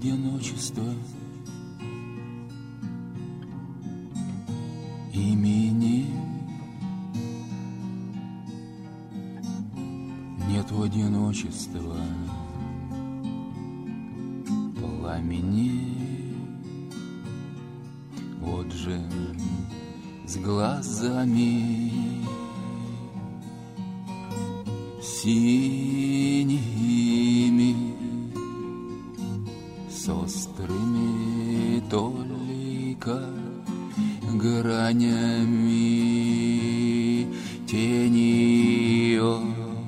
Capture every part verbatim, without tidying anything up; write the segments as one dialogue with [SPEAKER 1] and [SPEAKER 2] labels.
[SPEAKER 1] одиночества имени, нету одиночества пламени. Вот же с глазами синими, с острыми только гранями тени ее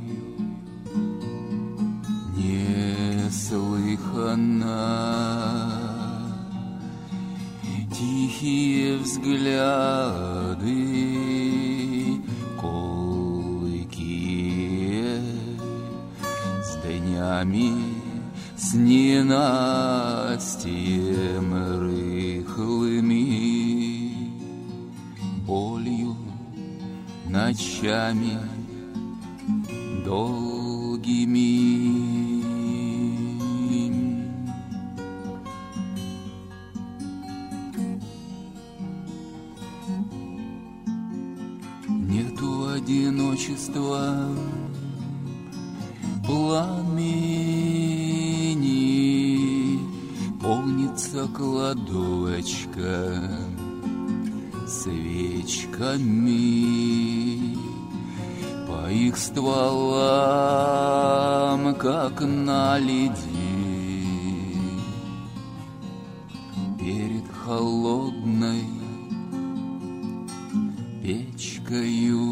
[SPEAKER 1] неслыханно. Тихие взгляды колкие, с днями, с ненастьем рыхлыми, болью ночами долгими. Нету одиночества пламени, полнится кладовочка свечками, по их стволам, как на леди, перед холодной печкою,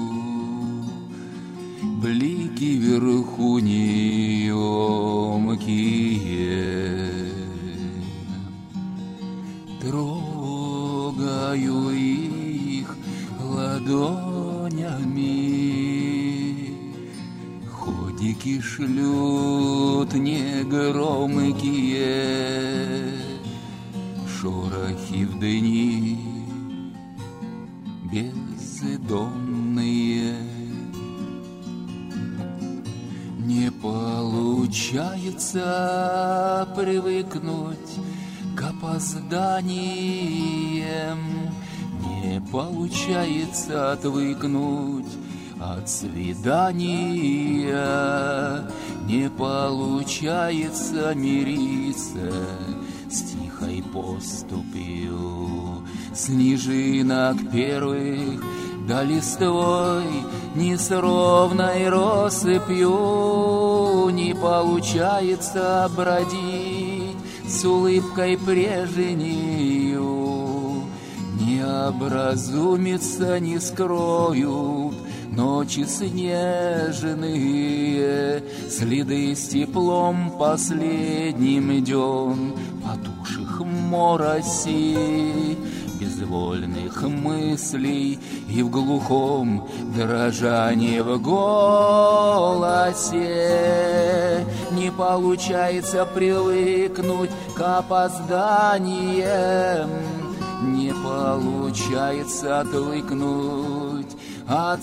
[SPEAKER 1] блики вверху неемкие, трогаю их ладонями, ходики шлют негромкие, шорохи в дни бездомные. Не получается привыкнуть к опозданиям, не получается отвыкнуть от свидания, не получается мириться с тихой поступью снежинок первых, да листвой не с ровной россыпью. Не получается бродить с улыбкой прежнею, не образумится, не скроют ночи снежные, следы с теплом последним дён потухших моросей, безвольных мыслей и в глухом дрожании в голосе. Не получается привыкнуть к опозданиям, не получается отвыкнуть от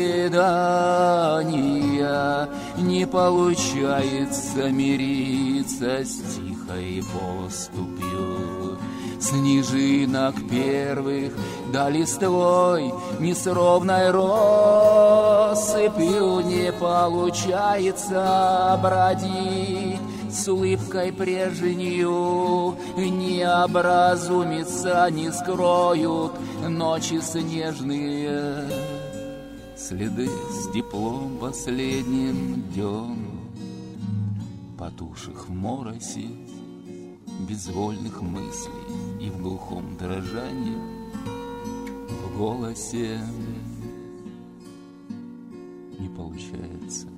[SPEAKER 1] свидания, не получается мириться с тихой поступью снежинок первых, да листвой не с ровной россыпью. Не получается бродить с улыбкой прежнею, не образумится, не скроют ночи снежные, следы с теплом последним дён потухших в моросе, безвольных мыслей и в глухом дрожании в голосе. Не получается